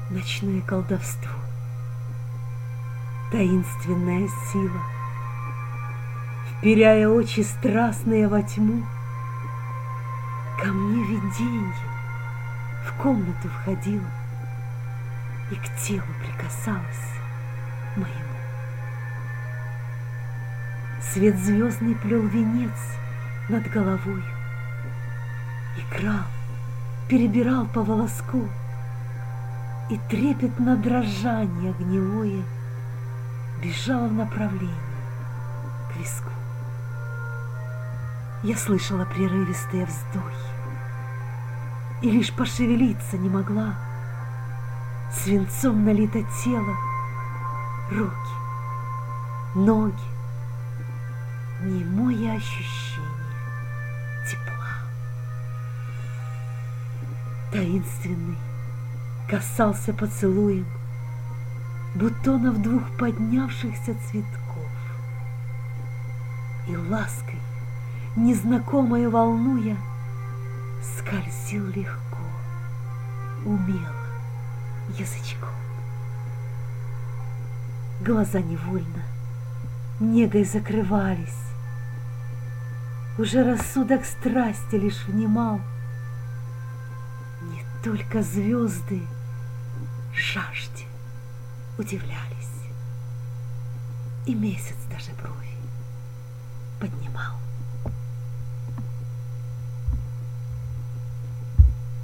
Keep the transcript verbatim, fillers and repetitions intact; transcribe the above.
ночное колдовство, таинственная сила, вперяя очи страстные во тьму, ко мне виденье в комнату входило и к телу прикасалась моему. Свет звездный плел венец над головой, играл, перебирал по волоску, и трепетно дрожание огневое бежало в направлении к виску. Я слышала прерывистые вздохи и лишь пошевелиться не могла. Свинцом налито тело, руки, ноги, немое ощущение тепла. Таинственный касался поцелуем бутонов двух поднявшихся цветков, и лаской, незнакомой волнуя, скользил легко, умело язычком. Глаза невольно негой закрывались, уже рассудок страсти лишь внимал. Не только звезды жажде удивлялись, и месяц даже брови поднимал.